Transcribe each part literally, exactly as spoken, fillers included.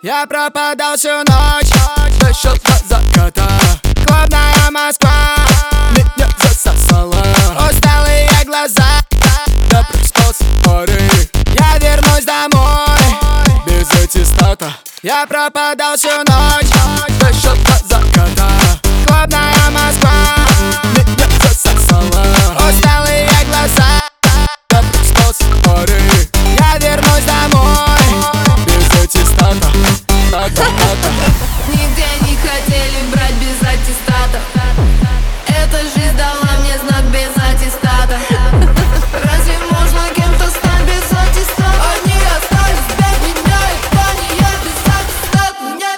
Я пропадал всю ночь, дошел до заката. Клубная Москва меня засосала. Усталые глаза, да проспался поры. Я вернусь домой без аттестата. Я пропадал всю ночь, дошел до заката. Клубная Москва меня засосала. Усталые глаза, да проспался поры. Я вернусь домой без аттестата. Нигде не хотели брать без аттестата. Эта жизнь дала мне знак без аттестата. Разве можно кем-то стать без аттестата? Они остались без меня, и они я без аттестата. Мне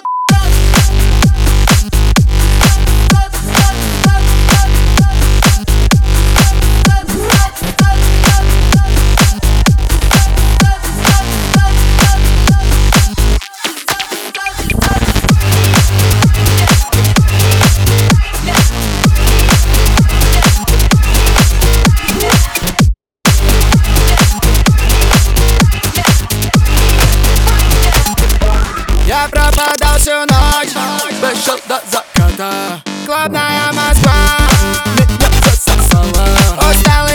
Я пропадал всю ночь, дошел до заката. Клубная Москва меня засосала. Устал